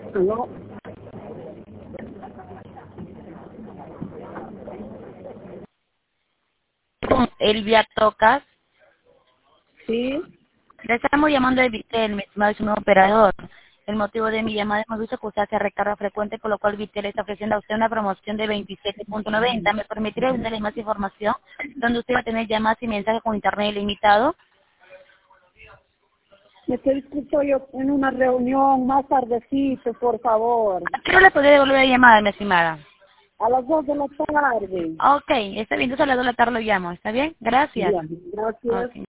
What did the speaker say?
¿Aló? Con Elvia Tocas. Sí. Le estamos llamando de Vitel, mi estimado, es un nuevo operador. El motivo de mi llamada, hemos visto que usted hace recarga frecuente, por lo cual Vitel está ofreciendo a usted una promoción de 27.90. ¿Me permitiría darle más información? Donde usted va a tener llamadas y mensajes con internet ilimitado. Me estoy disculpo yo en una reunión más tardecito, por favor. ¿A qué hora le podría devolver la llamada, mi estimada? A las 2 de la tarde. Ok, está bien, entonces a las 2 de la tarde lo llamo, ¿está bien? Gracias. Bien, gracias. Ok.